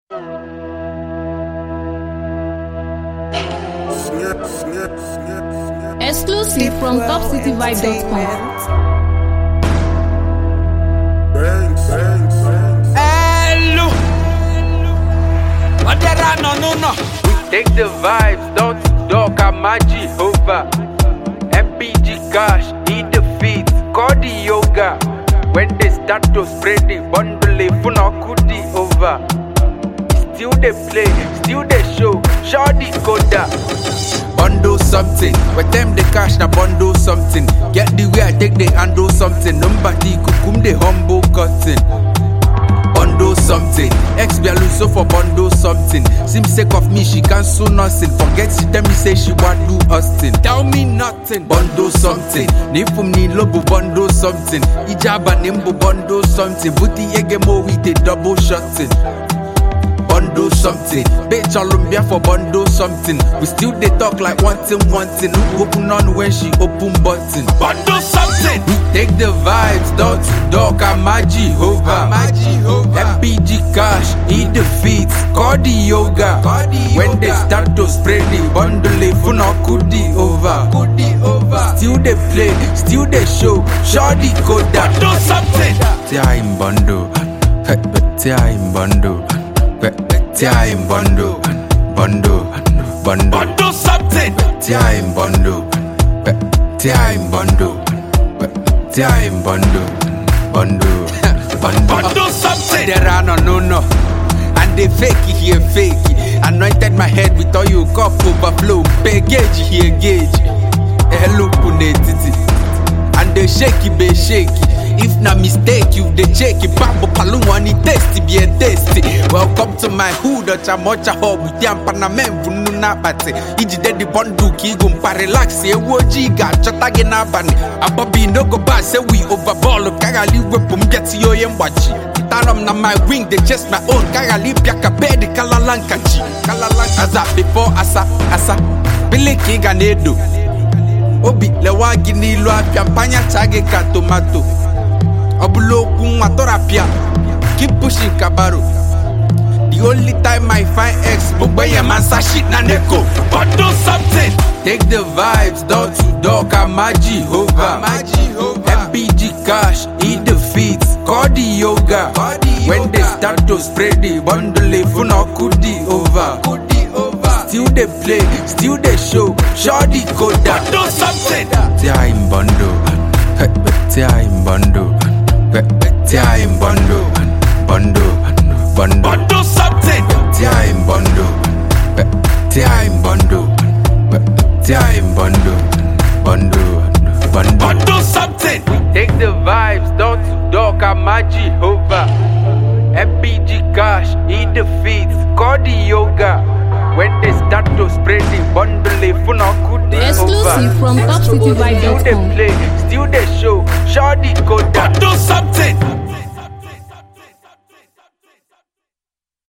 Exclusive from topcityvibe.com. Hello. What there are no. We take the vibes, don't talk, I'm a Jehovah. MPG cash, eat the feet, call the yoga. When they start to spread the bundle, if no could over. Still they play, still they show, shorty coda. Bundle something, with them the cash na bundle something. Get the way I take the handle something. Nobody kukum the humble cutting. Bundle something, ex be so for bundle something. Seems sake of me she cancel nothing. Forget she tell me say she want do Austin. Tell me nothing. Bundle something, nifum ni lobo bundle something. Ijaba nimbo bundle something. Buti ege mo with a double shotting. Bundle something, bitch Olympia for bundle something. We still they talk like one thing. Who open on when she open button. Bundle something. We take the vibes, don't talk. I'm a Jehovah. MPG cash, eat the feet, call the yoga. When they start to spread the bundle, if no could over. Still they play, still they show, shorty coda. Bundle something. Tia in bundle, tia in bundle. Tia in bundle, bundle something. Tia in bundle, tia in bundle, tia in bundle something. There are no, and they fake it here fake it. Anointed my head with all you cup overflow. Pay gauge here gauge. Hello punetiti, and they shake it be shake it. If na mistake, you dey check it. Bambo palumwani tasty, be a tasty. Welcome to my hood, chamocha ho. Butiam panamen fununa bate. Iji dedi bondu kigu mpa relax. Ewo jiga, chota gena bani. Ababi no go back, say we overball. Kagali wepum get yo yemwachi. Taram na my wing, they chase my own. Kagali piaka bedi kalalankachi. Asa before asa. Bili kiga nedo. Obi lewa gini lo apiampanya chage ka tomato. Obulo kumatorapia, keep pushing Kabaro. The only time I find X, Bobaya Mansa shit na neko. But do something. Take the vibes, door to door, I'm a Jehovah. MPG cash, eat the feet, call the yoga. When they start to spread the bundle, if no could over. Still they play, still they show, shorty coda. But do something. Tia in bundle, tia in bundle. Tia in bundle something. Tia in bundle, tia in bundle, tia in bundle something. We take the vibes, don't talk, I'm a Jehovah. MPG cash, eat the feet, call the yoga. When they start to spread the bundle, if no could Exclusive from topcityvibe.com. Still they play, still they show, shorty coda. Do something.